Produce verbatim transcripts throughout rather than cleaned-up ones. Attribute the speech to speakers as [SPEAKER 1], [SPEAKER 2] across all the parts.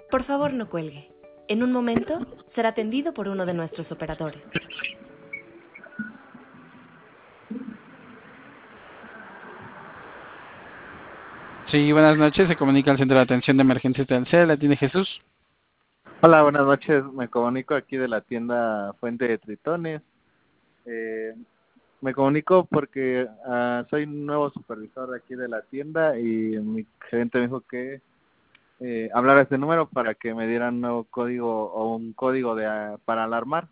[SPEAKER 1] Por favor, no cuelgue. En un momento será atendido por uno de nuestros operadores.
[SPEAKER 2] Sí, buenas noches. Se comunica al Centro de Atención de Emergencias de Telcel. ¿La tiene Jesús?
[SPEAKER 3] Hola, buenas noches. Me comunico aquí de la tienda Fuente de Tritones. Eh, me comunico porque uh, soy nuevo supervisor de aquí de la tienda y mi gerente me dijo que eh, hablara a este número para que me dieran un nuevo código o un código de uh, para alarmar.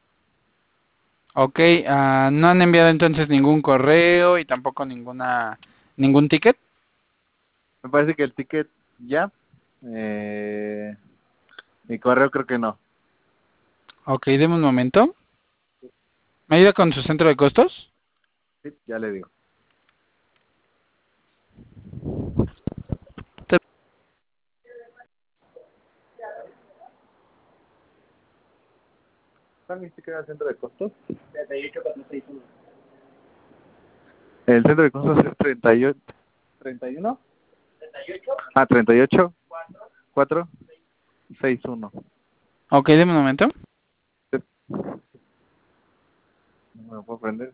[SPEAKER 2] Ok, uh, no han enviado entonces ningún correo y tampoco ninguna ningún ticket.
[SPEAKER 3] Me parece que el ticket ya. Eh, mi correo creo que no.
[SPEAKER 2] Ok, deme un momento. ¿Me ayuda con su centro de costos?
[SPEAKER 3] Sí, ya le digo. ¿Cuál me dice que era el centro de costos? treinta y ocho cuatrocientos sesenta y uno. El centro de costos es treinta y ocho. ¿treinta y uno? ¿treinta y ocho? Ah, treinta y ocho. cuatro. seis uno.
[SPEAKER 2] Ok, deme un momento.
[SPEAKER 3] Sí. No me lo puedo prender.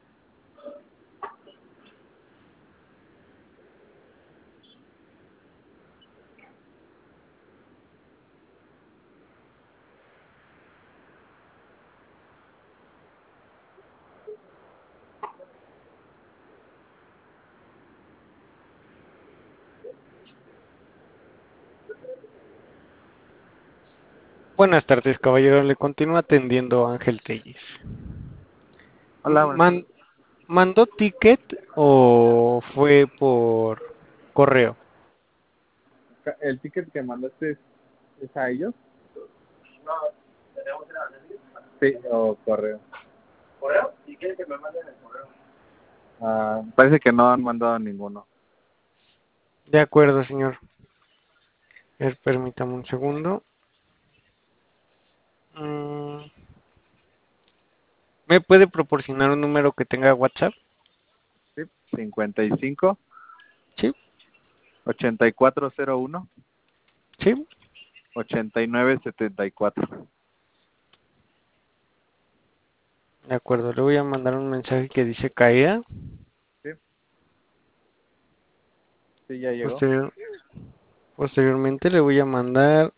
[SPEAKER 4] Buenas tardes, caballero. Le continúa atendiendo Ángel Telles.
[SPEAKER 3] Hola, buenas
[SPEAKER 4] Man-
[SPEAKER 3] tardes.
[SPEAKER 4] ¿Mandó ticket o fue por correo?
[SPEAKER 3] ¿El ticket que mandaste es, es a ellos? Sí, o correo. ¿Correo? ¿Y quieren que me manden el correo? Ah, parece que no han mandado ninguno.
[SPEAKER 4] De acuerdo, señor. A ver, permítame un segundo. Mm, ¿Me puede proporcionar un número que tenga WhatsApp?
[SPEAKER 3] Sí, cincuenta y cinco,
[SPEAKER 4] Sí,
[SPEAKER 3] ochenta y cuatro cero uno,
[SPEAKER 4] sí.
[SPEAKER 3] ochenta y nueve setenta y cuatro.
[SPEAKER 4] De acuerdo, le voy a mandar un mensaje que dice caída.
[SPEAKER 3] Sí, sí, ya llegó.
[SPEAKER 4] Posterior, posteriormente le voy a mandar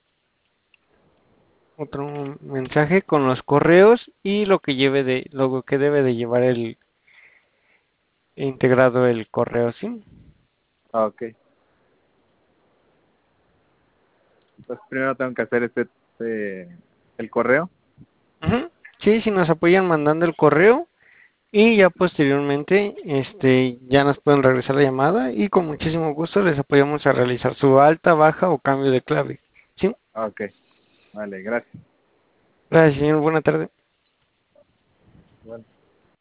[SPEAKER 4] otro mensaje con los correos y lo que lleve de lo que debe de llevar el integrado el correo, ¿sí?
[SPEAKER 3] Ah, ok. Entonces primero tengo que hacer este, este el correo.
[SPEAKER 4] Ujú. Sí, si nos apoyan mandando el correo y ya posteriormente este ya nos pueden regresar la llamada y con muchísimo gusto les apoyamos a realizar su alta, baja o cambio de clave. ¿Sí?
[SPEAKER 3] Ah, ok. Vale, gracias.
[SPEAKER 4] Gracias, señor. Buena tarde.
[SPEAKER 3] Bueno.